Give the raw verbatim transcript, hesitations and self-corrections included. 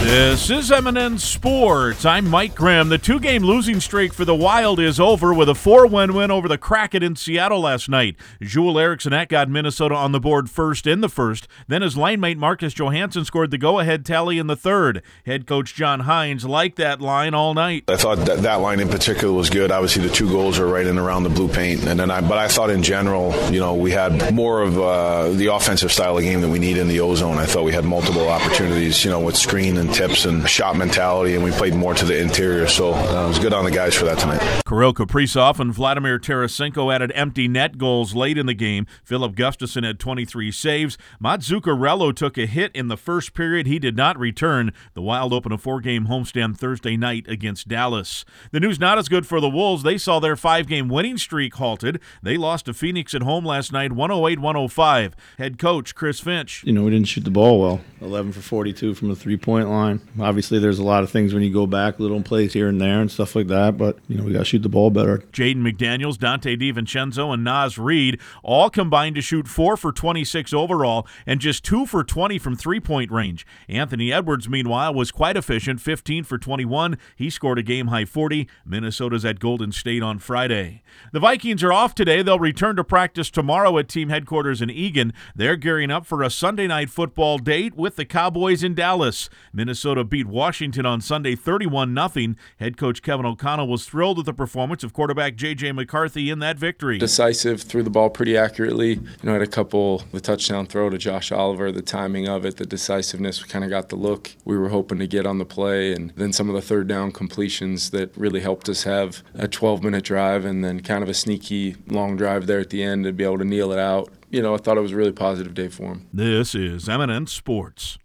This is M and N Sports. I'm Mike Graham. The two-game losing streak for the Wild is over with a four-one win over the Kraken in Seattle last night. Joel Eriksson got Minnesota on the board first in the first. Then his line mate Marcus Johansson scored the go-ahead tally in the third. Head coach John Hines liked that line all night. I thought that, that line in particular was good. Obviously, the two goals are right in around the blue paint. And then I, but I thought in general, you know, we had more of uh, the offensive style of game that we need in the O-zone. I thought we had multiple opportunities, you know, with screen and tips and shot mentality, and we played more to the interior, so uh, it was good on the guys for that tonight. Kirill Kaprizov and Vladimir Tarasenko added empty net goals late in the game. Philip Gustafsson had twenty-three saves. Mats Zuccarello took a hit in the first period. He did not return. The Wild open a four-game homestand Thursday night against Dallas. The news not as good for the Wolves. They saw their five-game winning streak halted. They lost to Phoenix at home last night, one oh eight one oh five. Head coach Chris Finch. You know, we didn't shoot the ball well. eleven for forty-two from the three-point line. Obviously, there's a lot of things when you go back, little plays here and there and stuff like that, but, you know, we got to shoot the ball better. Jaden McDaniels, Dante DiVincenzo, and Naz Reid all combined to shoot four for twenty-six overall and just two for twenty from three-point range. Anthony Edwards, meanwhile, was quite efficient, fifteen for twenty-one. He scored a game-high forty. Minnesota's at Golden State on Friday. The Vikings are off today. They'll return to practice tomorrow at team headquarters in Eagan. They're gearing up for a Sunday night football date with the Cowboys in Dallas. Minnesota beat Washington on Sunday thirty-one nothing. Head coach Kevin O'Connell was thrilled with the performance of quarterback J J McCarthy in that victory. Decisive, threw the ball pretty accurately. You know, had a couple, the touchdown throw to Josh Oliver, the timing of it, the decisiveness, we kind of got the look we were hoping to get on the play, and then some of the third down completions that really helped us have a twelve-minute drive and then kind of a sneaky long drive there at the end to be able to kneel it out. You know, I thought it was a really positive day for him. This is M and N Sports.